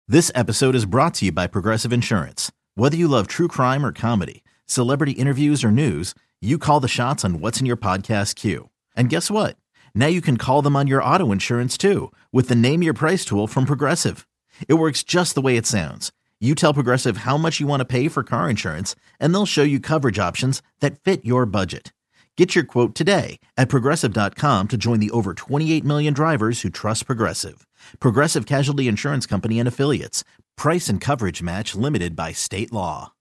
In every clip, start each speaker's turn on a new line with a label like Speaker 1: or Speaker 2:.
Speaker 1: This episode is brought to you by Progressive Insurance. Whether you love true crime or comedy, celebrity interviews or news, you call the shots on what's in your podcast queue. And guess what? Now you can call them on your auto insurance too with the Name Your Price tool from Progressive. It works just the way it sounds. You tell Progressive how much you want to pay for car insurance, and they'll show you coverage options that fit your budget. Get your quote today at Progressive.com to join the over 28 million drivers who trust Progressive. Progressive Casualty Insurance Company and Affiliates. Price and coverage match limited by state law.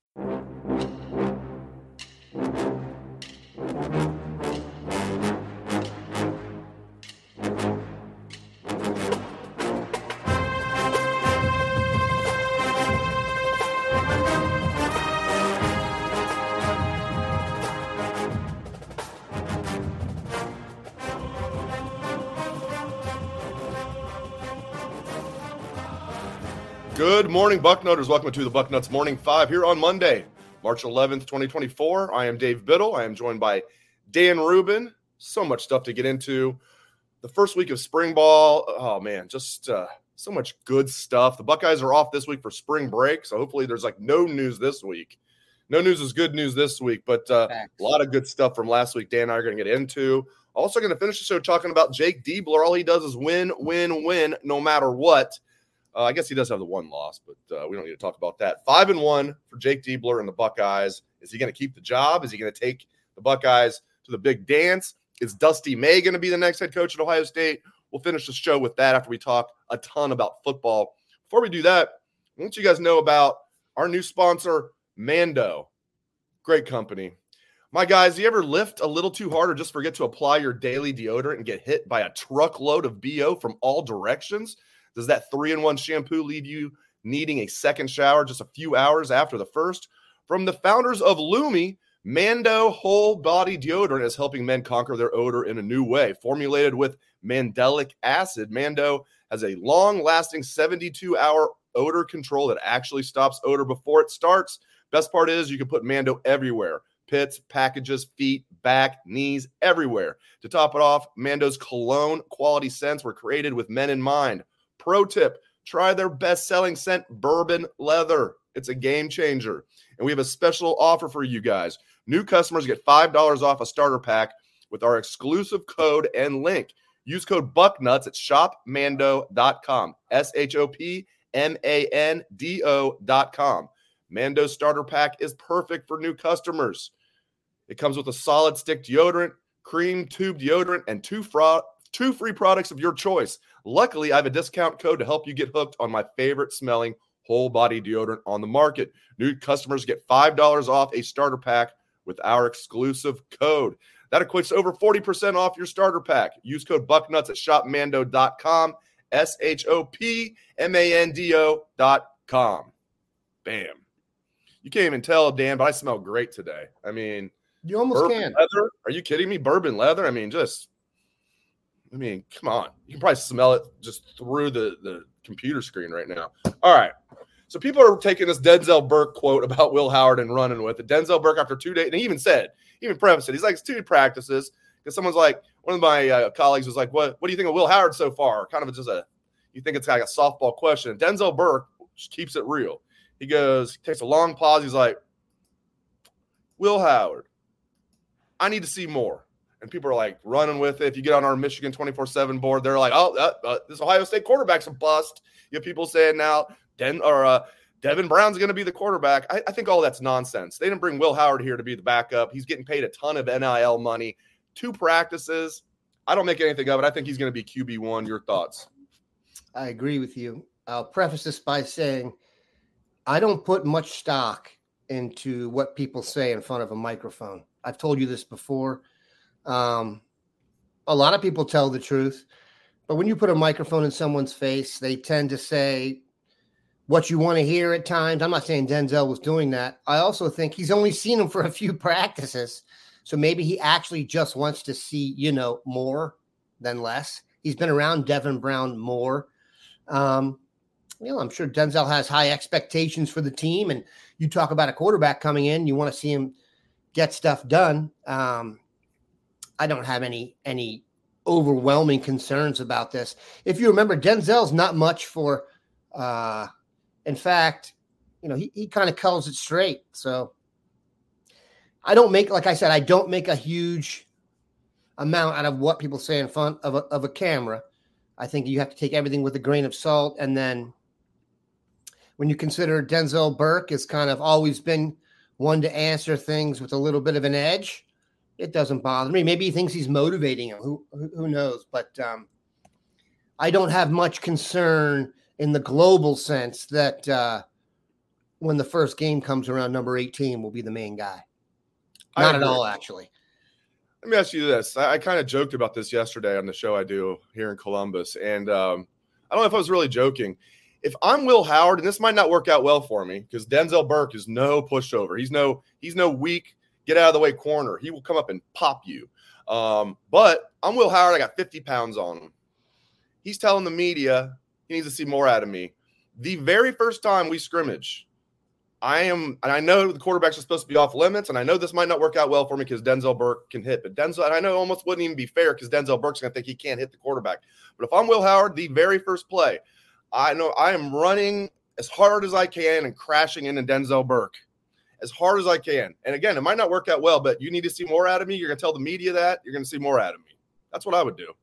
Speaker 2: Good morning, Bucknutters. Welcome to the Bucknuts Morning Five here on Monday, March 11th, 2024. I am Dave Biddle. I am joined by Dan Rubin. So much stuff to get into. The first week of spring ball. Oh, man, just so much good stuff. The Buckeyes are off this week for spring break, so hopefully there's no news this week. No news is good news this week, but a lot of good stuff from last week Dan and I are going to get into. Also going to finish the show talking about Jake Diebler. All he does is win, win, win, no matter what. I guess he does have the one loss, but we don't need to talk about that. 5-1 for Jake Diebler and the Buckeyes. Is he going to keep the job? Is he going to take the Buckeyes to the big dance? Is Dusty May going to be the next head coach at Ohio State? We'll finish the show with that after we talk a ton about football. Before we do that, I want you guys to know about our new sponsor, Mando. Great company. My guys, do you ever lift a little too hard or just forget to apply your daily deodorant and get hit by a truckload of BO from all directions? Does that 3-in-1 shampoo leave you needing a second shower just a few hours after the first? From the founders of Lumi, Mando Whole Body Deodorant is helping men conquer their odor in a new way. Formulated with mandelic acid, Mando has a long-lasting 72-hour odor control that actually stops odor before it starts. Best part is you can put Mando everywhere. Pits, packages, feet, back, knees, everywhere. To top it off, Mando's cologne quality scents were created with men in mind. Pro tip, try their best-selling scent, Bourbon Leather. It's a game changer. And we have a special offer for you guys. New customers get $5 off a starter pack with our exclusive code and link. Use code BUCKNUTS at shopmando.com, shopmando.com. Mando's starter pack is perfect for new customers. It comes with a solid stick deodorant, cream tube deodorant, and two free products of your choice. Luckily, I have a discount code to help you get hooked on my favorite smelling whole body deodorant on the market. New customers get $5 off a starter pack with our exclusive code. That equates to over 40% off your starter pack. Use code BUCKNUTS at shopmando.com, shopmando.com. Bam. You can't even tell, Dan, but I smell great today. I mean,
Speaker 3: you almost can.
Speaker 2: Leather? Are you kidding me? Bourbon leather? I mean, come on. You can probably smell it just through the computer screen right now. All right. So people are taking this Denzel Burke quote about Will Howard and running with it. Denzel Burke, after 2 days, and he even prefaced it. He's like, it's 2 practices. Because someone's like, one of my colleagues was like, what do you think of Will Howard so far? Kind of just you think it's like a softball question. And Denzel Burke keeps it real. He takes a long pause. He's like, Will Howard, I need to see more. And people are like running with it. If you get on our Michigan 24/7 board, they're like, this Ohio State quarterback's a bust. You have people saying now Devin Brown's going to be the quarterback. I think all that's nonsense. They didn't bring Will Howard here to be the backup. He's getting paid a ton of NIL money. 2 practices. I don't make anything of it. I think he's going to be QB1. Your thoughts?
Speaker 3: I agree with you. I'll preface this by saying I don't put much stock into what people say in front of a microphone. I've told you this before. A lot of people tell the truth, but when you put a microphone in someone's face, they tend to say what you want to hear at times. I'm not saying Denzel was doing that. I also think he's only seen him for a few practices. So maybe he actually just wants to see, more than less. He's been around Devin Brown more. I'm sure Denzel has high expectations for the team. And you talk about a quarterback coming in, you want to see him get stuff done. I don't have any overwhelming concerns about this. If you remember, Denzel's not much for In fact, he kind of calls it straight. So I don't make a huge amount out of what people say in front of a camera. I think you have to take everything with a grain of salt. And then when you consider Denzel Burke has kind of always been one to answer things with a little bit of an edge, it doesn't bother me. Maybe he thinks he's motivating him. Who knows? But I don't have much concern in the global sense that when the first game comes around, number 18 will be the main guy. Not at all, actually.
Speaker 2: Let me ask you this. I kind of joked about this yesterday on the show I do here in Columbus. And I don't know if I was really joking. If I'm Will Howard, and this might not work out well for me because Denzel Burke is no pushover. He's no weak, get out of the way corner. He will come up and pop you. But I'm Will Howard. I got 50 pounds on him. He's telling the media he needs to see more out of me. The very first time we scrimmage, and I know the quarterbacks are supposed to be off limits, and I know this might not work out well for me because Denzel Burke can hit. But and I know it almost wouldn't even be fair because Denzel Burke's going to think he can't hit the quarterback. But if I'm Will Howard, the very first play, I know I am running as hard as I can and crashing into Denzel Burke as hard as I can. And again, it might not work out well, but you need to see more out of me. You're going to tell the media that. You're going to see more out of me. That's what I would do.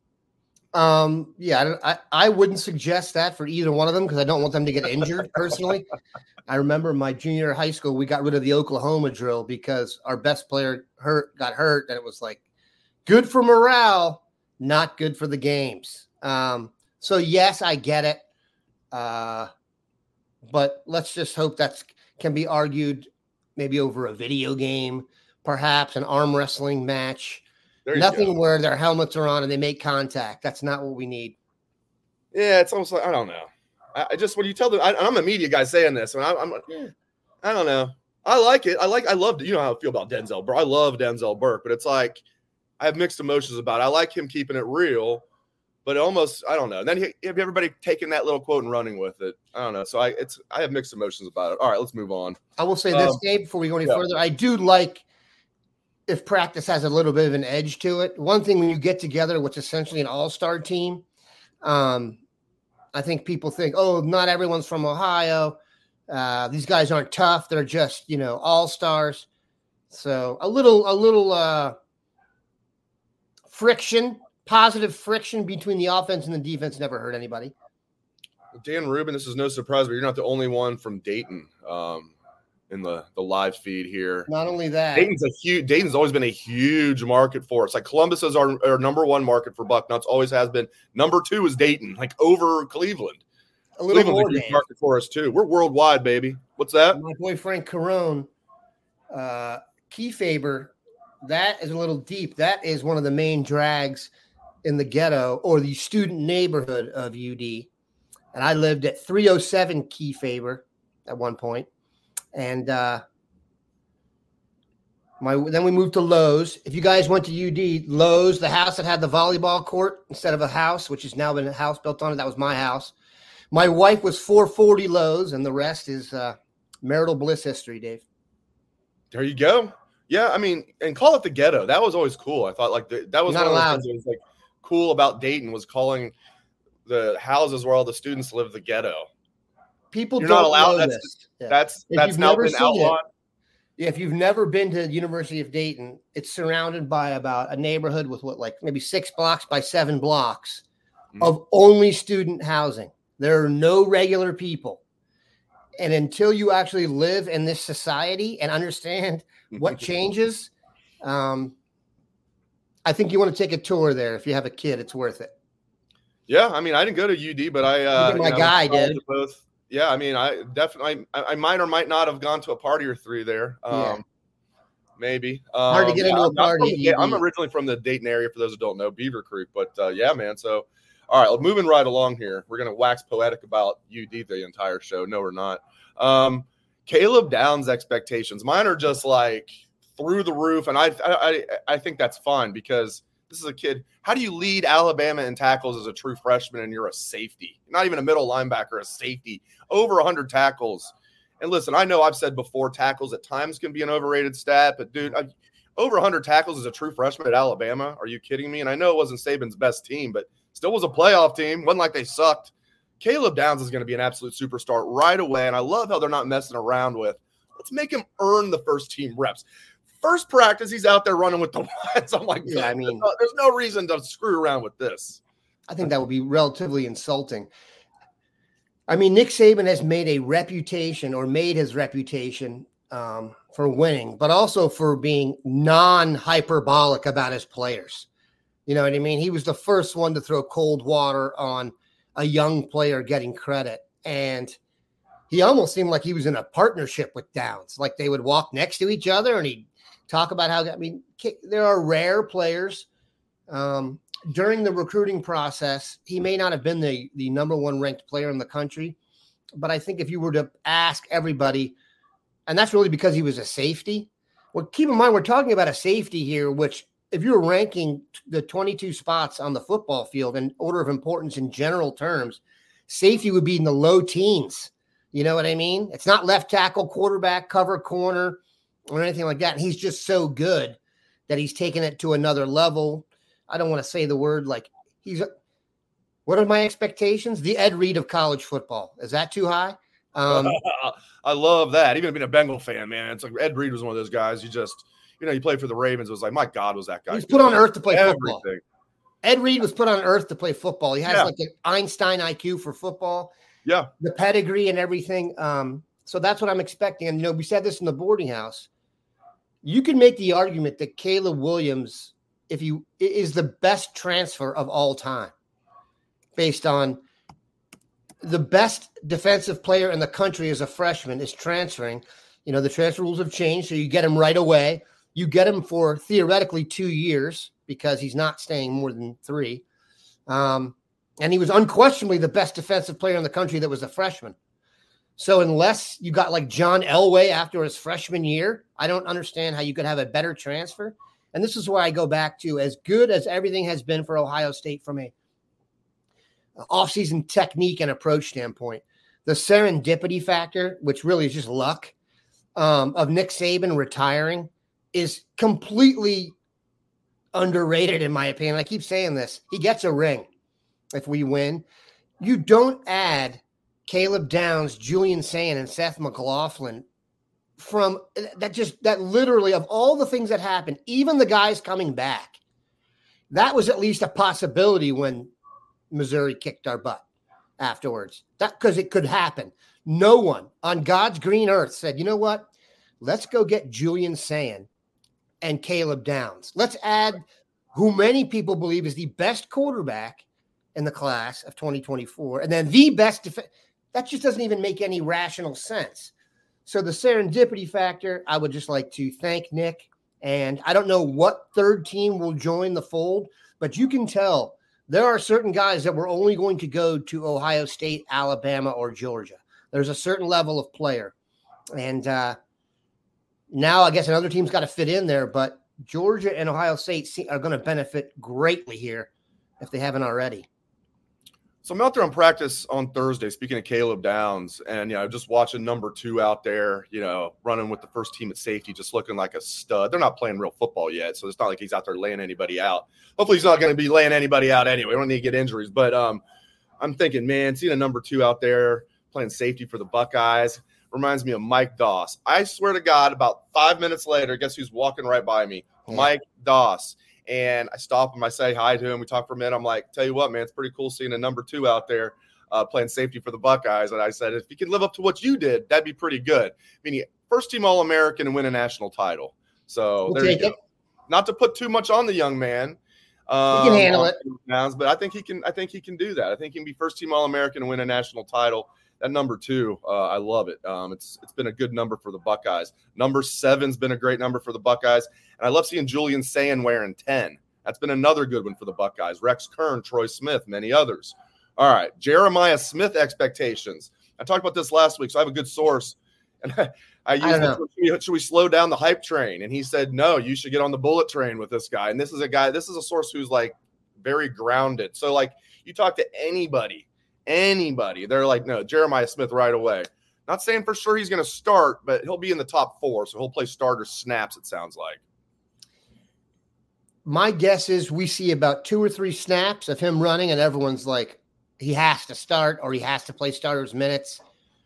Speaker 3: I wouldn't suggest that for either one of them because I don't want them to get injured personally. I remember my junior year of high school, we got rid of the Oklahoma drill because our best player got hurt, and it was like good for morale, not good for the games. So yes, I get it. But let's just hope that can be argued maybe over a video game, perhaps an arm wrestling match. Nothing where their helmets are on and they make contact. That's not what we need.
Speaker 2: Yeah, it's almost like, I don't know. I just, when you tell them, I'm a media guy saying this, and I don't know. I like it. I love, how I feel about Denzel Burke. I love Denzel Burke, but it's like, I have mixed emotions about it. I like him keeping it real, but almost, I don't know. And then everybody taking that little quote and running with it. I don't know. So I have mixed emotions about it. All right, let's move on.
Speaker 3: I will say this, Dave, before we go any further. I do like if practice has a little bit of an edge to it. One thing when you get together, what's essentially an all-star team, I think people think, oh, not everyone's from Ohio. These guys aren't tough. They're just, all-stars. So a little friction, positive friction between the offense and the defense never hurt anybody.
Speaker 2: Dan Rubin, this is no surprise, but you're not the only one from Dayton in the live feed here.
Speaker 3: Not only that,
Speaker 2: Dayton's always been a huge market for us. Like Columbus is our number one market for Bucknuts, always has been. Number two is Dayton, like over Cleveland.
Speaker 3: A little
Speaker 2: Cleveland's
Speaker 3: more
Speaker 2: a huge market for us too. We're worldwide, baby. What's that?
Speaker 3: My boy Frank Carone, Kefauver, that is a little deep. That is one of the main drags in the ghetto or the student neighborhood of UD. And I lived at 307 Kefauver at one point. And then we moved to Lowe's. If you guys went to UD, Lowe's, the house that had the volleyball court instead of a house, which has now been a house built on it, that was my house. My wife was 440 Lowe's, and the rest is marital bliss history, Dave.
Speaker 2: There you go. Yeah, I mean, and call it the ghetto. That was always cool. I thought that was
Speaker 3: not
Speaker 2: one
Speaker 3: allowed.
Speaker 2: of the things that was like cool about Dayton was calling the houses where all the students live the ghetto.
Speaker 3: People
Speaker 2: You're
Speaker 3: don't
Speaker 2: not allowed.
Speaker 3: know this.
Speaker 2: That's now been outlawed.
Speaker 3: If you've never been to the University of Dayton, it's surrounded by about a neighborhood with maybe 6 blocks by 7 blocks of only student housing. There are no regular people. And until you actually live in this society and understand what changes, I think you want to take a tour there. If you have a kid, it's worth it.
Speaker 2: Yeah, I mean, I didn't go to UD, but I
Speaker 3: guy did.
Speaker 2: Both. Yeah, I mean, I definitely, I might or might not have gone to a party or 3 there. Maybe.
Speaker 3: Hard to get into a party.
Speaker 2: I'm originally from the Dayton area, for those who don't know, Beaver Creek. But yeah, man. So, all right, moving right along here. We're going to wax poetic about UD the entire show. No, we're not. Caleb Downs' expectations. Mine are just like through the roof. And I think that's fine because this is a kid. How do you lead Alabama in tackles as a true freshman and you're a safety? Not even a middle linebacker, a safety. Over 100 tackles. And listen, I know I've said before tackles at times can be an overrated stat, but dude, over 100 tackles as a true freshman at Alabama. Are you kidding me? And I know it wasn't Saban's best team, but still was a playoff team. Wasn't like they sucked. Caleb Downs is going to be an absolute superstar right away. And I love how they're not messing around with, let's make him earn the first team reps. First practice, he's out there running with the Lions. I'm like,
Speaker 3: yeah, I mean,
Speaker 2: there's no reason to screw around with this.
Speaker 3: I think that would be relatively insulting. I mean, Nick Saban has made his reputation for winning, but also for being non-hyperbolic about his players. You know what I mean? He was the first one to throw cold water on a young player getting credit. And he almost seemed like he was in a partnership with Downs. Like they would walk next to each other and he'd talk about how, I mean, there are rare players. During the recruiting process, he may not have been the number one ranked player in the country. But I think if you were to ask everybody, and that's really because he was a safety. Well, keep in mind, we're talking about a safety here, which if you're ranking the 22 spots on the football field in order of importance in general terms, safety would be in the low teens. You know what I mean? It's not left tackle, quarterback, cover corner, or anything like that. And he's just so good that he's taken it to another level. I don't want to say the word like what are my expectations? The Ed Reed of college football. Is that too high?
Speaker 2: I love that. Even being a Bengal fan, man, it's like Ed Reed was one of those guys. You just, you played for the Ravens. It was like, my God, was that guy?
Speaker 3: He was put on earth to play
Speaker 2: everything.
Speaker 3: Football. Ed Reed was put on earth to play football. He has like an Einstein IQ for football.
Speaker 2: Yeah. The
Speaker 3: pedigree and everything. So that's what I'm expecting. And, we said this in the boarding house. You can make the argument that Caleb Williams, is the best transfer of all time based on the best defensive player in the country as a freshman is transferring. The transfer rules have changed, so you get him right away. You get him for theoretically 2 years because he's not staying more than 3. And he was unquestionably the best defensive player in the country that was a freshman. So unless you got like John Elway after his freshman year, I don't understand how you could have a better transfer. And this is where I go back to, as good as everything has been for Ohio State from a offseason technique and approach standpoint, the serendipity factor, which really is just luck, of Nick Saban retiring is completely underrated in my opinion. I keep saying this. He gets a ring if we win. You don't add Caleb Downs, Julian Sayin, and Seth McLaughlin from that literally of all the things that happened, even the guys coming back, that was at least a possibility when Missouri kicked our butt afterwards. Because it could happen. No one on God's green earth said, you know what? Let's go get Julian Sayin and Caleb Downs. Let's add who many people believe is the best quarterback in the class of 2024. And then the best that just doesn't even make any rational sense. So the serendipity factor, I would just like to thank Nick. And I don't know what third team will join the fold, but you can tell there are certain guys that were only going to go to Ohio State, Alabama, or Georgia. There's a certain level of player. And now I guess another team's got to fit in there, but Georgia and Ohio State are going to benefit greatly here if they haven't already.
Speaker 2: So I'm out there on practice on Thursday, speaking of Caleb Downs, and, just watching number 2 out there, running with the first team at safety, just looking like a stud. They're not playing real football yet, so it's not like he's out there laying anybody out. Hopefully he's not going to be laying anybody out anyway. We don't need to get injuries. But I'm thinking, man, seeing a number 2 out there playing safety for the Buckeyes reminds me of Mike Doss. I swear to God, about 5 minutes later, guess who's walking right by me? Yeah. Mike Doss. And I stop him. I say hi to him. We talk for a minute. I'm like, tell you what, man, it's pretty cool seeing a number 2 out there playing safety for the Buckeyes. And I said, if you can live up to what you did, that'd be pretty good. Meaning first team All-American and win a national title. So there you go. Not to put too much on the young man.
Speaker 3: He can handle it.
Speaker 2: But I think he can do that. I think he can be first team All-American and win a national title. That number 2, I love it. It's been a good number for the Buckeyes. Number 7's been a great number for the Buckeyes. And I love seeing Julian Sayin wearing 10. That's been another good one for the Buckeyes. Rex Kern, Troy Smith, many others. All right, Jeremiah Smith expectations. I talked about this last week, so I have a good source. And I used should we slow down the hype train? And he said, no, you should get on the bullet train with this guy. And this is a source who's like very grounded. So like you talk to anybody, they're like, no, Jeremiah Smith right away. Not saying for sure he's going to start, but he'll be in the top 4. So he'll play starter snaps, it sounds like.
Speaker 3: My guess is we see about 2 or 3 snaps of him running, and everyone's like, he has to start or he has to play starters minutes.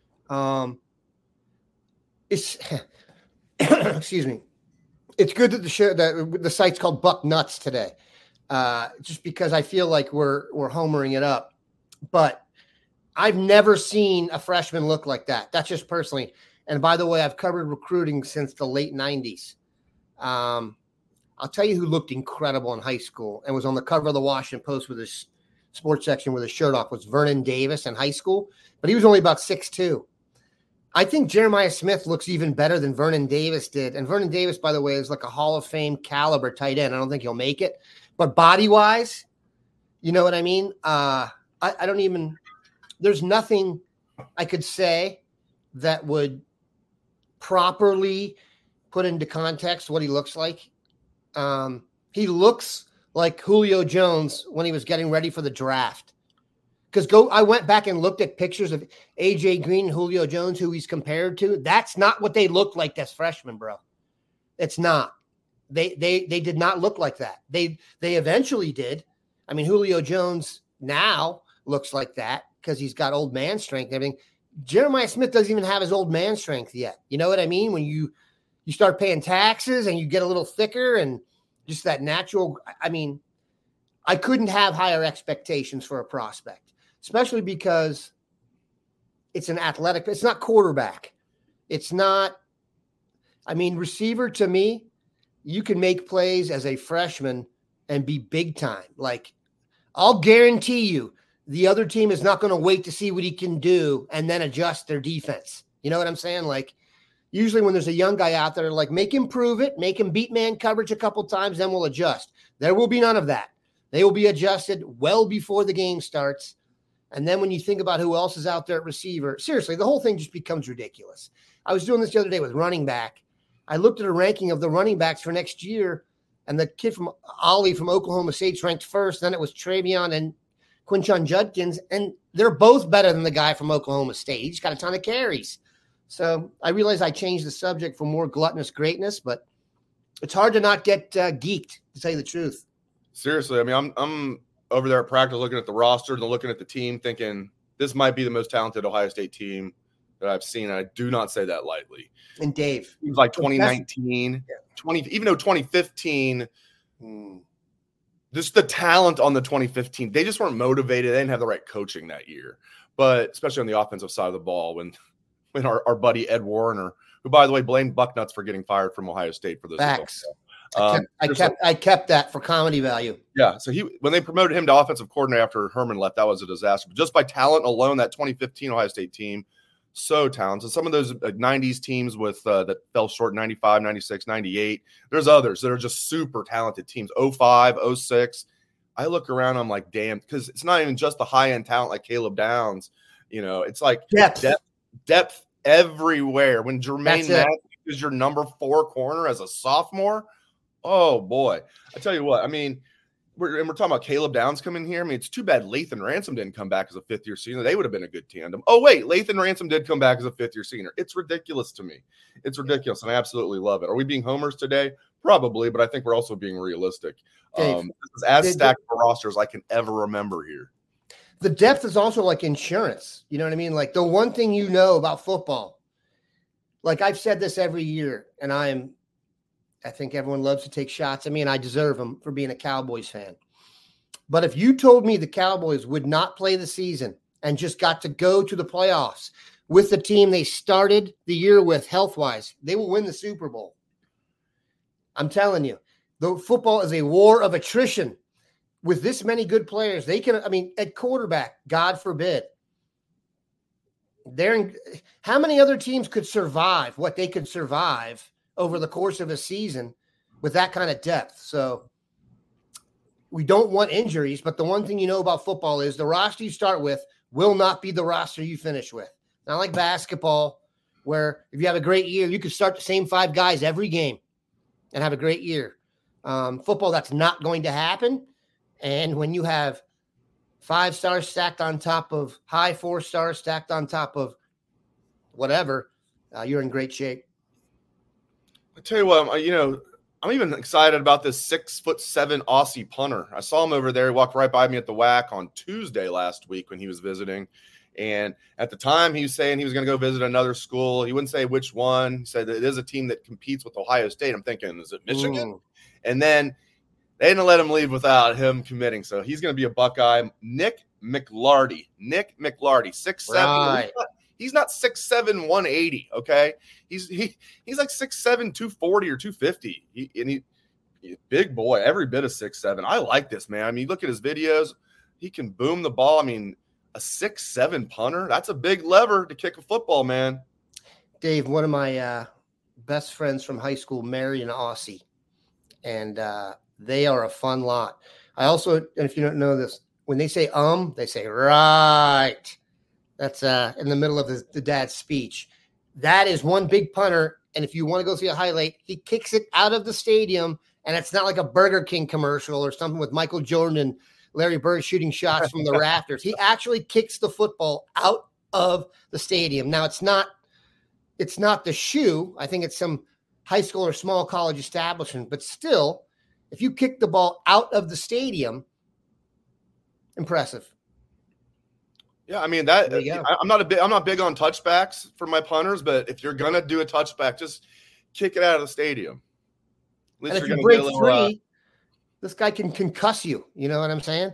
Speaker 3: It's excuse me. It's good that the site's called Buck Nuts today, just because I feel like we're homering it up. But I've never seen a freshman look like that. That's just personally. And by the way, I've covered recruiting since the late 90s. I'll tell you who looked incredible in high school and was on the cover of the Washington Post with his sports section with his shirt off was Vernon Davis in high school, but he was only about 6'2". I think Jeremiah Smith looks even better than Vernon Davis did. And Vernon Davis, by the way, is like a Hall of Fame caliber tight end. I don't think he'll make it. But body-wise, you know what I mean? I don't even – there's nothing I could say that would properly put into context what he looks like. He looks like Julio Jones when he was getting ready for the draft. Because I went back and looked at pictures of A.J. Green and Julio Jones, who he's compared to. That's not what they looked like as freshmen, bro. It's not. They did not look like that. They eventually did. I mean, Julio Jones now looks like that because he's got old man strength and everything. Jeremiah Smith doesn't even have his old man strength yet. You know what I mean? When you start paying taxes and you get a little thicker and just that natural – I mean, I couldn't have higher expectations for a prospect. Especially because it's an athletic, it's not quarterback. It's not, I mean, receiver to me, you can make plays as a freshman and be big time. Like, I'll guarantee you the other team is not going to wait to see what he can do and then adjust their defense. You know what I'm saying? Like, usually when there's a young guy out there, like, make him prove it, make him beat man coverage a couple times, then we'll adjust. There will be none of that. They will be adjusted well before the game starts. And then when you think about who else is out there at receiver, seriously, the whole thing just becomes ridiculous. I was doing this the other day with running back. I looked at a ranking of the running backs for next year, and the kid from Ollie from Oklahoma State's ranked first. Then it was Travion and Quinshon Judkins, and they're both better than the guy from Oklahoma State. He just got a ton of carries. So I realized I changed the subject for more gluttonous greatness, but it's hard to not get geeked, to tell you the truth.
Speaker 2: Seriously, I mean, I'm over there at practice looking at the roster and looking at the team thinking this might be the most talented Ohio State team that I've seen. And I do not say that lightly.
Speaker 3: And Dave.
Speaker 2: It was like 2019, 2015, just the talent on the 2015, they just weren't motivated. They didn't have the right coaching that year. But especially on the offensive side of the ball, when our buddy Ed Warner, who, by the way, blamed Bucknuts for getting fired from Ohio State for this.
Speaker 3: Facts. I kept that for comedy value.
Speaker 2: Yeah. So when they promoted him to offensive coordinator after Herman left, that was a disaster. But just by talent alone, that 2015 Ohio State team, so talented. Some of those 90s teams that fell short, 95, 96, 98. There's others that are just super talented teams. 05, 06. I look around, I'm like, damn, because it's not even just the high-end talent like Caleb Downs. You know, it's like depth everywhere. When Jermaine Matthews is your number 4 corner as a sophomore, oh, boy. I tell you what, I mean, we're talking about Caleb Downs coming here. I mean, it's too bad Lathan Ransom didn't come back as a fifth-year senior. They would have been a good tandem. Oh, wait, Lathan Ransom did come back as a fifth-year senior. It's ridiculous to me. It's ridiculous, and I absolutely love it. Are we being homers today? Probably, but I think we're also being realistic. This is as stacked a roster as I can ever remember here.
Speaker 3: The depth is also like insurance. You know what I mean? Like the one thing you know about football, like I've said this every year, and I think everyone loves to take shots at me, and I deserve them for being a Cowboys fan. But if you told me the Cowboys would not play the season and just got to go to the playoffs with the team they started the year with health-wise, they will win the Super Bowl. I'm telling you, the football is a war of attrition. With this many good players, they can, I mean, at quarterback, God forbid. How many other teams could survive what they could survive over the course of a season with that kind of depth? So we don't want injuries, but the one thing you know about football is the roster you start with will not be the roster you finish with. Not like basketball, where if you have a great year, you could start the same 5 guys every game and have a great year. Football, that's not going to happen. And when you have 5 stars stacked on top of high 4 stars stacked on top of whatever, you're in great shape.
Speaker 2: I tell you what, I'm even excited about this 6'7" Aussie punter. I saw him over there. He walked right by me at the WAC on Tuesday last week when he was visiting. And at the time, he was saying he was going to go visit another school. He wouldn't say which one. He said that it is a team that competes with Ohio State. I'm thinking, is it Michigan?
Speaker 3: Ooh.
Speaker 2: And then they didn't let him leave without him committing. So he's going to be a Buckeye. Nick McLarty, 6'7".
Speaker 3: Right.
Speaker 2: He's not 6'7", 180. Okay, he's like 6'7", 240 or 250. He's a big boy, every bit of 6'7". I like this, man. I mean, look at his videos. He can boom the ball. I mean, a 6'7" punter, that's a big lever to kick a football, man.
Speaker 3: Dave, one of my best friends from high school married an Aussie, and they are a fun lot. I also, and if you don't know this, when they say they say right. That's in the middle of the dad's speech. That is one big punter, and if you want to go see a highlight, he kicks it out of the stadium, and it's not like a Burger King commercial or something with Michael Jordan and Larry Bird shooting shots from the rafters. He actually kicks the football out of the stadium. Now, it's not the shoe. I think it's some high school or small college establishment, but still, if you kick the ball out of the stadium, impressive.
Speaker 2: Yeah, I mean I'm not big on touchbacks for my punters, but if you're gonna do a touchback, just kick it out of the stadium. At least
Speaker 3: and if you break three, this guy can concuss you. You know what I'm saying?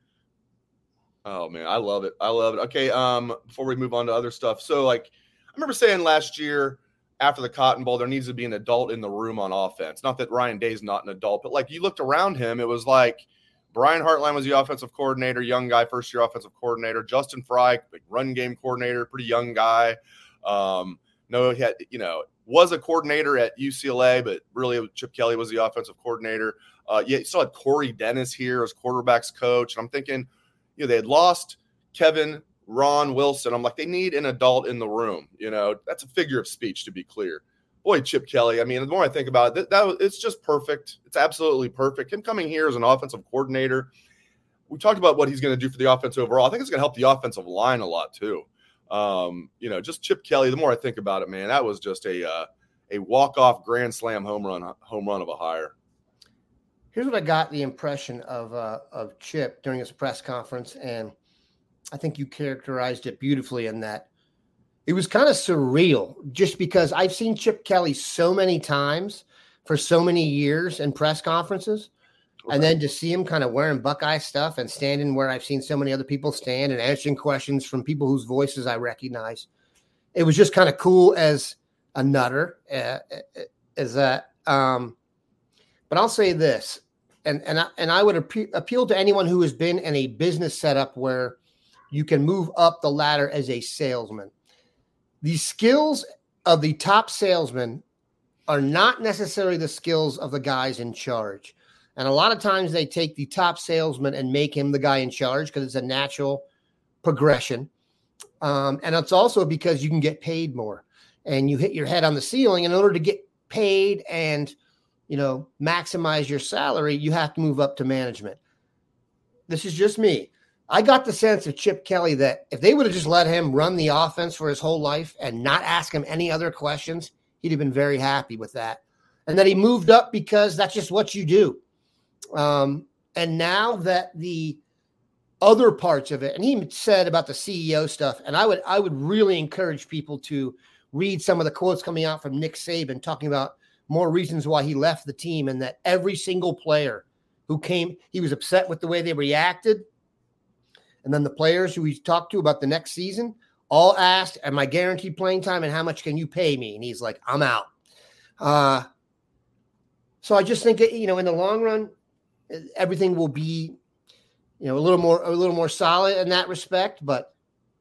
Speaker 2: Oh man, I love it. Okay, before we move on to other stuff, so like I remember saying last year after the Cotton Bowl, there needs to be an adult in the room on offense. Not that Ryan Day's not an adult, but like you looked around him, it was like Brian Hartline was the offensive coordinator, young guy, first-year offensive coordinator. Justin Fry, big run game coordinator, pretty young guy. He had, was a coordinator at UCLA, but really Chip Kelly was the offensive coordinator. You still had Corey Dennis here as quarterback's coach. And I'm thinking, they had lost Kevin Ron Wilson. I'm like, they need an adult in the room. That's a figure of speech, to be clear. Boy, Chip Kelly, I mean, the more I think about it, it's just perfect. It's absolutely perfect. Him coming here as an offensive coordinator, we talked about what he's going to do for the offense overall. I think it's going to help the offensive line a lot too. Just Chip Kelly, the more I think about it, man, that was just a walk-off grand slam home run of a hire.
Speaker 3: Here's what I got the impression of Chip during his press conference, and I think you characterized it beautifully in that it was kind of surreal just because I've seen Chip Kelly so many times for so many years in press conferences. Okay. And then to see him kind of wearing Buckeye stuff and standing where I've seen so many other people stand and answering questions from people whose voices I recognize. It was just kind of cool as a nutter, but I'll say this, and I would appeal to anyone who has been in a business setup where you can move up the ladder as a salesman. The skills of the top salesman are not necessarily the skills of the guys in charge. And a lot of times they take the top salesman and make him the guy in charge because it's a natural progression. And it's also because you can get paid more and you hit your head on the ceiling. In order to get paid and, maximize your salary, you have to move up to management. This is just me. I got the sense of Chip Kelly that if they would have just let him run the offense for his whole life and not ask him any other questions, he'd have been very happy with that. And that he moved up because that's just what you do. And now that the other parts of it, and he said about the CEO stuff, and I would really encourage people to read some of the quotes coming out from Nick Saban talking about more reasons why he left the team, and that every single player who came, he was upset with the way they reacted. And then the players who he talked to about the next season all asked, am I guaranteed playing time and how much can you pay me? And he's like, I'm out. So I just think that, in the long run, everything will be, a little more solid in that respect. But,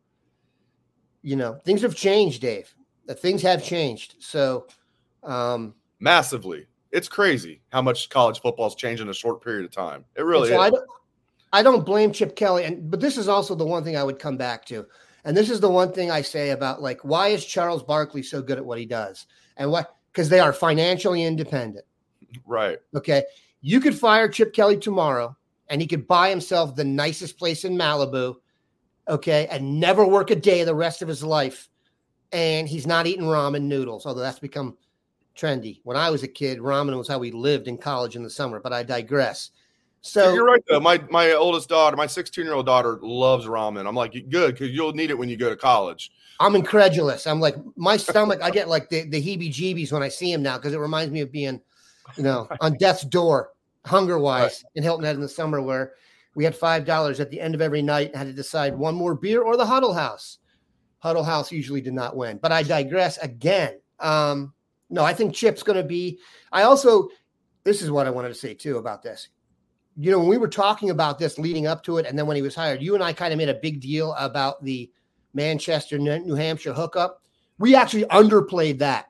Speaker 3: things have changed, Dave. Things have changed. So
Speaker 2: massively. It's crazy how much college football has changed in a short period of time. It really is.
Speaker 3: I don't blame Chip Kelly, but this is also the one thing I would come back to. And this is the one thing I say about, why is Charles Barkley so good at what he does? And because they are financially independent.
Speaker 2: Right.
Speaker 3: Okay. You could fire Chip Kelly tomorrow and he could buy himself the nicest place in Malibu, okay, and never work a day the rest of his life. And he's not eating ramen noodles, although that's become trendy. When I was a kid, ramen was how we lived in college in the summer, but I digress. So
Speaker 2: you're right though. My oldest daughter, my 16-year-old daughter loves ramen. I'm like, good, because you'll need it when you go to college.
Speaker 3: I'm incredulous. I'm like, my stomach, I get like the heebie-jeebies when I see him now, because it reminds me of being, on death's door, hunger-wise, in Hilton Head in the summer, where we had $5 at the end of every night and had to decide one more beer or the Huddle House. Huddle House usually did not win, but I digress again. No, I think Chip's going to be – this is what I wanted to say too about this. When we were talking about this leading up to it, and then when he was hired, you and I kind of made a big deal about the Manchester, New Hampshire hookup. We actually underplayed that.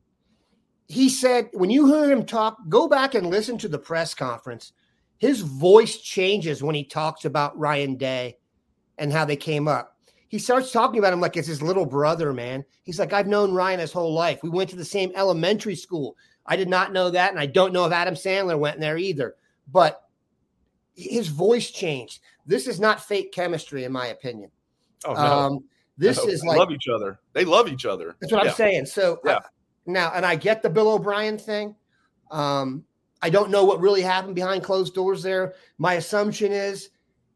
Speaker 3: He said, when you hear him talk, go back and listen to the press conference. His voice changes when he talks about Ryan Day and how they came up. He starts talking about him like it's his little brother, man. He's like, I've known Ryan his whole life. We went to the same elementary school. I did not know that, and I don't know if Adam Sandler went there either. But his voice changed. This is not fake chemistry, in my opinion.
Speaker 2: Oh, no.
Speaker 3: This is
Speaker 2: they
Speaker 3: like
Speaker 2: love each other. They love each other.
Speaker 3: That's what I'm saying. So
Speaker 2: yeah.
Speaker 3: Now, and I get the Bill O'Brien thing. I don't know what really happened behind closed doors there. My assumption is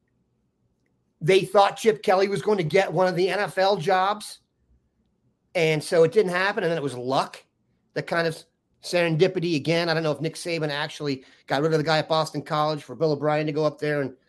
Speaker 3: they thought Chip Kelly was going to get one of the NFL jobs, and so it didn't happen. And then it was luck, that kind of serendipity again. I don't know if Nick Saban actually got rid of the guy at Boston College for Bill O'Brien to go up there and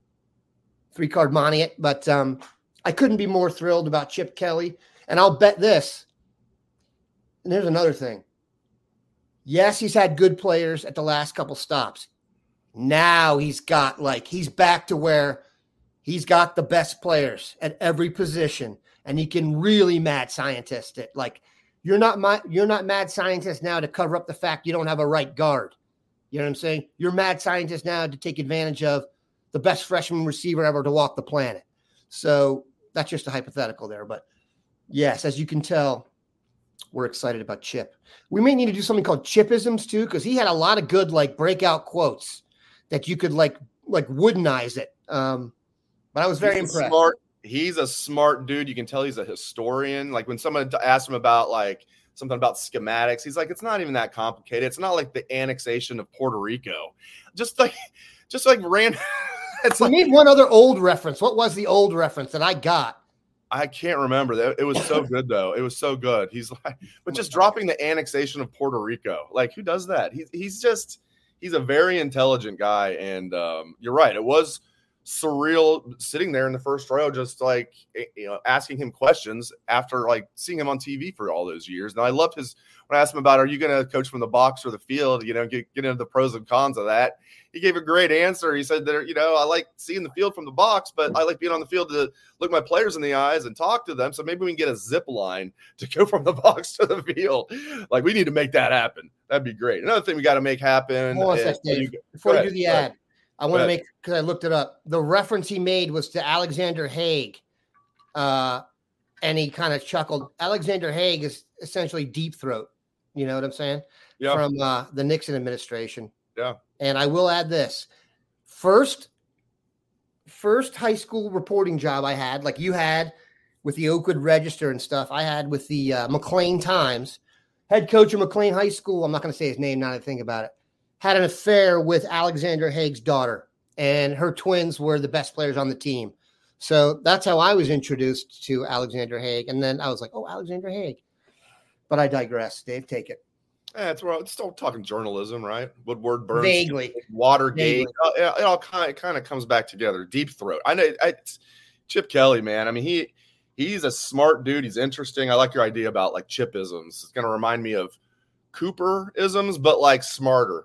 Speaker 3: 3-card money it. But I couldn't be more thrilled about Chip Kelly. And I'll bet this. And here's another thing. Yes, he's had good players at the last couple stops. Now he's back to where he's got the best players at every position, and he can really mad scientist it. Like, you're not mad scientist now to cover up the fact you don't have a right guard. You know what I'm saying? You're mad scientist now to take advantage of the best freshman receiver ever to walk the planet. So that's just a hypothetical there. But yes, as you can tell, we're excited about Chip. We may need to do something called Chipisms too, because he had a lot of good breakout quotes that you could like woodenize it. But I was very impressed.
Speaker 2: He's a smart dude. You can tell he's a historian. Like when someone asked him about something about schematics, he's like, it's not even that complicated. It's not like the annexation of Puerto Rico. Just like ran.
Speaker 3: We need one other old reference. What was the old reference that I got?
Speaker 2: I can't remember. It was so good though. It was so good. He's like, but just dropping the annexation of Puerto Rico. Like, who does that? He's a very intelligent guy. And you're right. It was surreal sitting there in the first row, just asking him questions after seeing him on TV for all those years. And I loved when I asked him about, are you going to coach from the box or the field? Get into the pros and cons of that. He gave a great answer. He said that, I like seeing the field from the box, but I like being on the field to look my players in the eyes and talk to them. So maybe we can get a zip line to go from the box to the field. We need to make that happen. That'd be great. Another thing we got to make happen.
Speaker 3: Hold on a second, Dave. Before you do the ad, I want to make, because I looked it up, the reference he made was to Alexander Haig, and he kind of chuckled. Alexander Haig is essentially Deep Throat. You know what I'm saying?
Speaker 2: Yeah.
Speaker 3: From the Nixon administration.
Speaker 2: Yeah.
Speaker 3: And I will add this. First high school reporting job I had, like you had with the Oakwood Register and stuff, I had with the McLean Times. Head coach of McLean High School, I'm not going to say his name now that I think about it, had an affair with Alexander Haig's daughter, and her twins were the best players on the team. So that's how I was introduced to Alexander Haig. And then I was like, oh, Alexander Haig. But I digress. Dave, take it.
Speaker 2: Yeah, it's still talking journalism, right? Woodward, Burns,
Speaker 3: vaguely,
Speaker 2: Watergate. Vaguely. It all kind of comes back together. Deep Throat. I know. Chip Kelly, man. I mean, he's a smart dude. He's interesting. I like your idea about Chipisms. It's going to remind me of Cooper-isms, but smarter.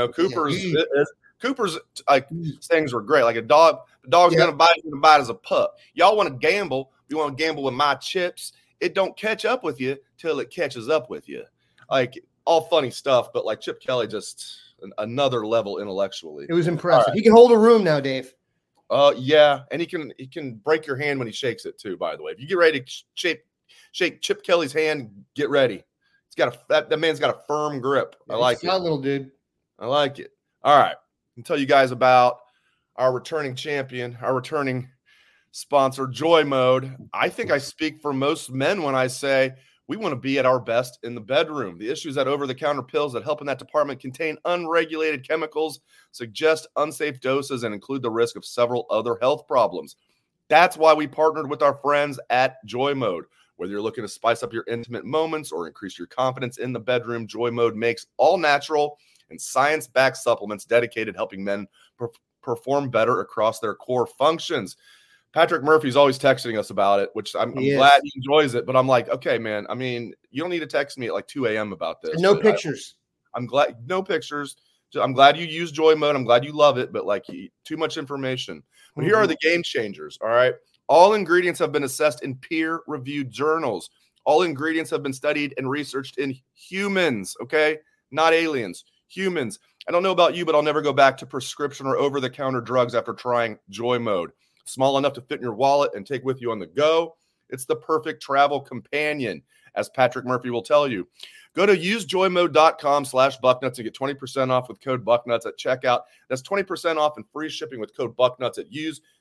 Speaker 2: Cooper's things were great. Like a dog's going to bite, he's going to bite as a pup. Y'all want to gamble. You want to gamble with my chips. It don't catch up with you till it catches up with you. All funny stuff, but Chip Kelly, just another level intellectually.
Speaker 3: It was impressive. Right. He can hold a room now, Dave.
Speaker 2: Yeah, and he can break your hand when he shakes it too. By the way, if you get ready to shake Chip Kelly's hand, get ready. It's got that man's got a firm grip. I like it.
Speaker 3: Little dude.
Speaker 2: I like it. All right, I can tell you guys about our returning champion, our returning sponsor, Joy Mode. I think I speak for most men when I say, We want to be at our best in the bedroom. The issue is that over-the-counter pills that help in that department contain unregulated chemicals, suggest unsafe doses, and include the risk of several other health problems. That's why we partnered with our friends at Joy Mode. Whether you're looking to spice up your intimate moments or increase your confidence in the bedroom, Joy Mode makes all natural and science-backed supplements dedicated helping men perform better across their core functions. Patrick Murphy's always texting us about it, which I'm glad he enjoys it. But I'm like, okay, man, I mean, you don't need to text me at like 2 a.m. about this.
Speaker 3: No pictures.
Speaker 2: I'm glad. No pictures. I'm glad you use Joy Mode. I'm glad you love it, but like too much information. But here are the game changers, all right? All ingredients have been assessed in peer-reviewed journals. All ingredients have been studied and researched in humans, okay? Not aliens, humans. I don't know about you, but I'll never go back to prescription or over-the-counter drugs after trying Joy Mode. Small enough to fit in your wallet and take with you on the go. It's the perfect travel companion, as Patrick Murphy will tell you. Go to usejoymode.com/bucknuts and get 20% off with code bucknuts at checkout. That's 20% off and free shipping with code bucknuts at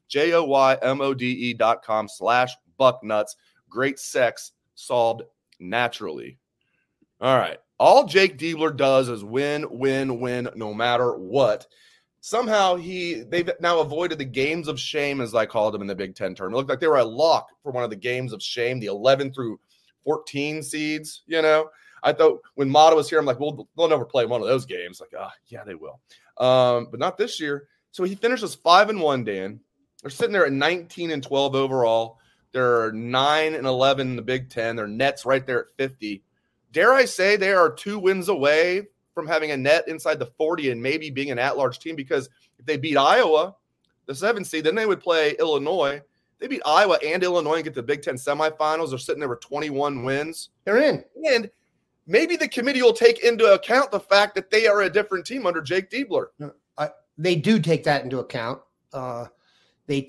Speaker 2: usejoymode.com/bucknuts. Great sex solved naturally. All right. All Jake Diebler does is win, win, win, no matter what. Somehow they've now avoided the games of shame, as I called them in the Big Ten tournament. It looked like they were a lock for one of the games of shame, the 11 through 14 seeds, you know. I thought when Mata was here, I'm like, well, they'll never play one of those games. Like, yeah, they will. But not this year. So he finishes 5-1, Dan. They're sitting there at 19-12 overall. They're 9-11 in the Big Ten. Their net's right there at 50. Dare I say they are 2 wins away from having a net inside the 40 and maybe being an at-large team, because if they beat Iowa, the 7th seed, then they would play Illinois. They beat Iowa and Illinois and get to the Big Ten semifinals. They're sitting there with 21 wins.
Speaker 3: They're in.
Speaker 2: And maybe the committee will take into account the fact that they are a different team under Jake Diebler.
Speaker 3: They do take that into account. They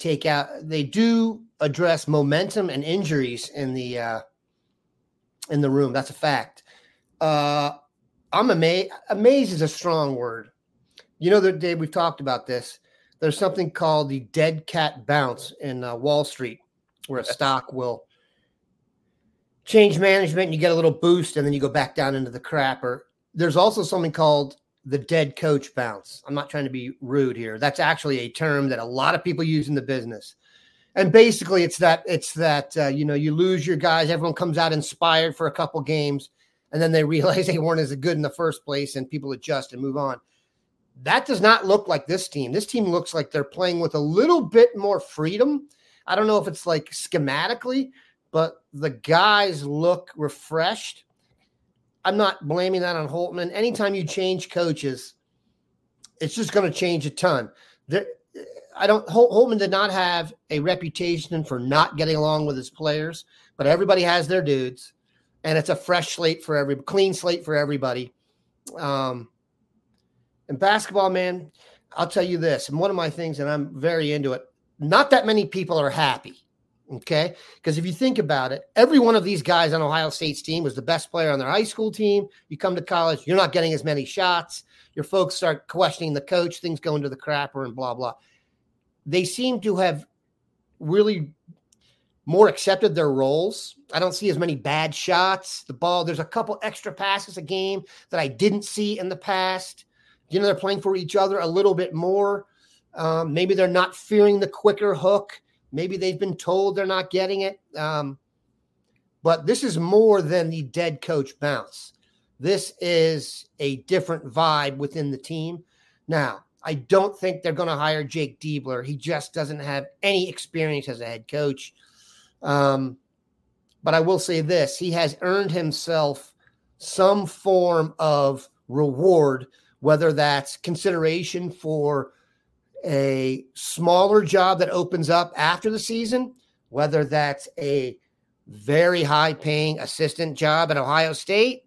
Speaker 3: do address momentum and injuries in the room. That's a fact. I'm amazed. Amazed is a strong word. You know, Dave, we've talked about this. There's something called the dead cat bounce in Wall Street, where a stock will change management and you get a little boost and then you go back down into the crapper. There's also something called the dead coach bounce. I'm not trying to be rude here. That's actually a term that a lot of people use in the business. And basically it's that you lose your guys. Everyone comes out inspired for a couple games, and then they realize they weren't as good in the first place and people adjust and move on. That does not look like this team. This team looks like they're playing with a little bit more freedom. I don't know if it's like schematically, but the guys look refreshed. I'm not blaming that on Holtman. Anytime you change coaches, it's just going to change a ton. Holtman did not have a reputation for not getting along with his players, but everybody has their dudes. And it's a fresh slate for clean slate for everybody. And basketball, man, I'll tell you this. And one of my things, and I'm very into it, not that many people are happy, okay? Because if you think about it, every one of these guys on Ohio State's team was the best player on their high school team. You come to college, you're not getting as many shots. Your folks start questioning the coach, things go into the crapper and blah, blah. They seem to have really more accepted their roles. I don't see as many bad shots. The ball, there's a couple extra passes a game that I didn't see in the past. You know, they're playing for each other a little bit more. Maybe they're not fearing the quicker hook. Maybe they've been told they're not getting it. But this is more than the dead coach bounce. This is a different vibe within the team. Now, I don't think they're going to hire Jake Diebler. He just doesn't have any experience as a head coach. But I will say this, he has earned himself some form of reward, whether that's consideration for a smaller job that opens up after the season, whether that's a very high paying assistant job at Ohio State.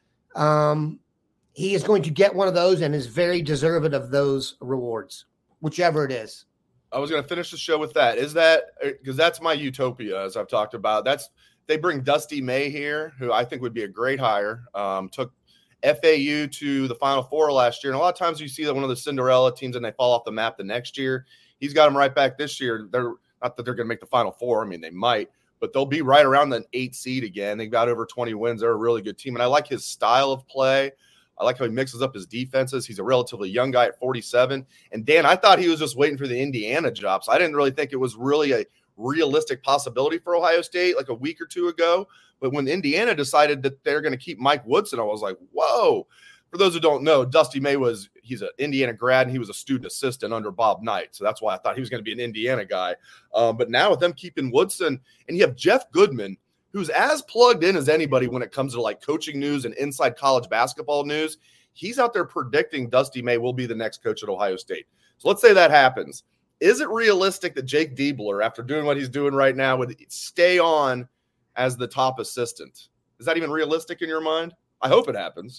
Speaker 3: He is going to get one of those and is very deserving of those rewards, whichever it is.
Speaker 2: I was going to finish the show with that. Is that because that's my utopia, as I've talked about. They bring Dusty May here, who I think would be a great hire. Took FAU to the Final Four last year. And a lot of times you see that one of the Cinderella teams and they fall off the map the next year. He's got them right back this year. They're not that they're going to make the Final Four. I mean, they might, but they'll be right around the 8 seed again. They've got over 20 wins. They're a really good team. And I like his style of play. I like how he mixes up his defenses. He's a relatively young guy at 47. And Dan, I thought he was just waiting for the Indiana job. So I didn't really think it was really a realistic possibility for Ohio State like a week or two ago. But when Indiana decided that they're going to keep Mike Woodson, I was like, whoa. For those who don't know, Dusty May he's an Indiana grad, and he was a student assistant under Bob Knight. So that's why I thought he was going to be an Indiana guy. But now with them keeping Woodson, and you have Jeff Goodman, who's as plugged in as anybody when it comes to like coaching news and inside college basketball news. He's out there predicting Dusty May will be the next coach at Ohio State. So let's say that happens. Is it realistic that Jake Diebler, after doing what he's doing right now, would stay on as the top assistant? Is that even realistic in your mind? I hope it happens.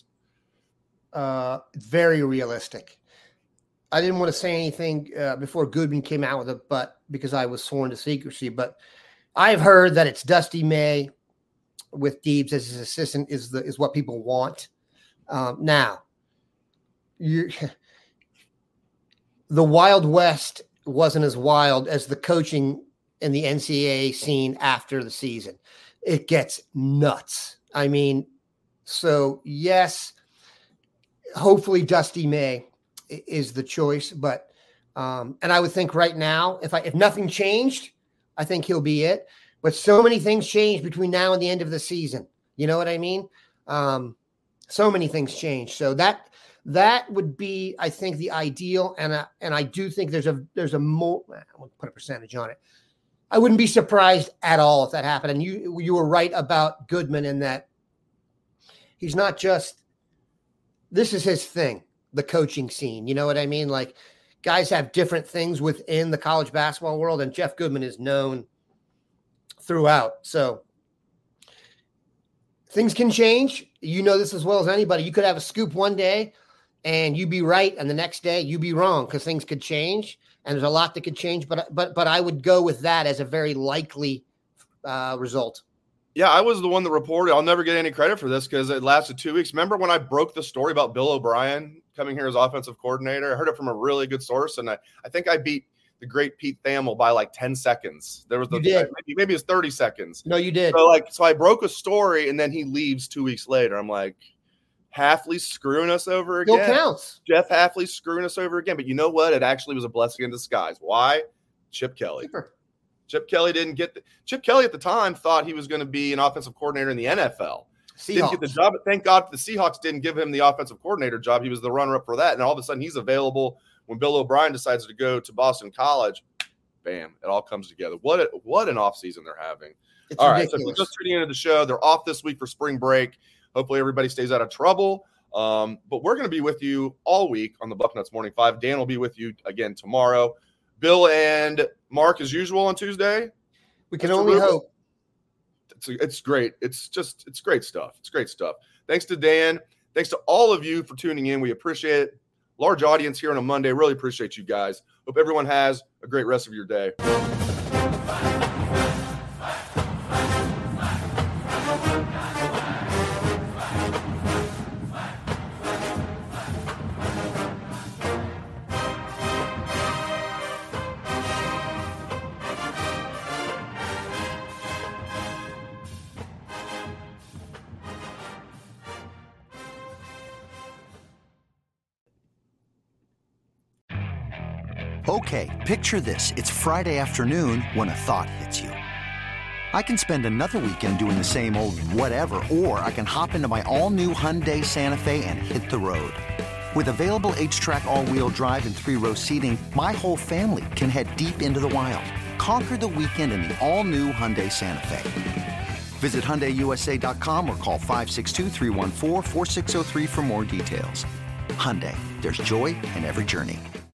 Speaker 3: Very realistic. I didn't want to say anything before Goodman came out with it, but because I was sworn to secrecy, but I've heard that it's Dusty May with Deebs as his assistant is what people want. Now, the Wild West wasn't as wild as the coaching in the NCAA scene after the season. It gets nuts. I mean, so yes, hopefully Dusty May is the choice, but and I would think right now, if nothing changed, I think he'll be it. But so many things change between now and the end of the season. You know what I mean? So many things change. So that would be, I think, the ideal. And I do think there's a more. I won't put a percentage on it. I wouldn't be surprised at all if that happened. And you were right about Goodman in that he's not just. This is his thing, the coaching scene. You know what I mean? Like guys have different things within the college basketball world, and Jeff Goodman is known throughout. So things can change. You know this as well as anybody. You could have a scoop one day and you be right, and the next day you be wrong because things could change, and there's a lot that could change. But I would go with that as a very likely result.
Speaker 2: Yeah, I was the one that reported. I'll never get any credit for this because it lasted 2 weeks. Remember when I broke the story about Bill O'Brien coming here as offensive coordinator? I heard it from a really good source, and I think I beat the great Pete Thamel by like 10 seconds. There was maybe it was 30 seconds.
Speaker 3: No, you did.
Speaker 2: So I broke a story, and then he leaves 2 weeks later. I'm like, Hafley's screwing us over again.
Speaker 3: Still counts.
Speaker 2: Jeff Hafley's screwing us over again. But you know what? It actually was a blessing in disguise. Why? Chip Kelly.
Speaker 3: Super.
Speaker 2: Chip Kelly didn't get Chip Kelly at the time thought he was going to be an offensive coordinator in the NFL.
Speaker 3: Seahawks.
Speaker 2: Didn't get the job, but thank God the Seahawks didn't give him the offensive coordinator job. He was the runner-up for that, and all of a sudden he's available when Bill O'Brien decides to go to Boston College. Bam, it all comes together. What an offseason they're having.
Speaker 3: It's
Speaker 2: all
Speaker 3: ridiculous.
Speaker 2: Right, so if you're just tuning into the show, they're off this week for spring break. Hopefully everybody stays out of trouble. But we're going to be with you all week on the Bucknuts Morning 5. Dan will be with you again tomorrow. Bill and Mark, as usual, on Tuesday.
Speaker 3: We can only hope.
Speaker 2: It's great. It's great stuff. It's great stuff. Thanks to Dan. Thanks to all of you for tuning in. We appreciate it. Large audience here on a Monday. Really appreciate you guys. Hope everyone has a great rest of your day.
Speaker 4: Okay, picture this. It's Friday afternoon when a thought hits you. I can spend another weekend doing the same old whatever, or I can hop into my all-new Hyundai Santa Fe and hit the road. With available H-Track all-wheel drive and 3-row seating, my whole family can head deep into the wild. Conquer the weekend in the all-new Hyundai Santa Fe. Visit HyundaiUSA.com or call 562-314-4603 for more details. Hyundai, there's joy in every journey.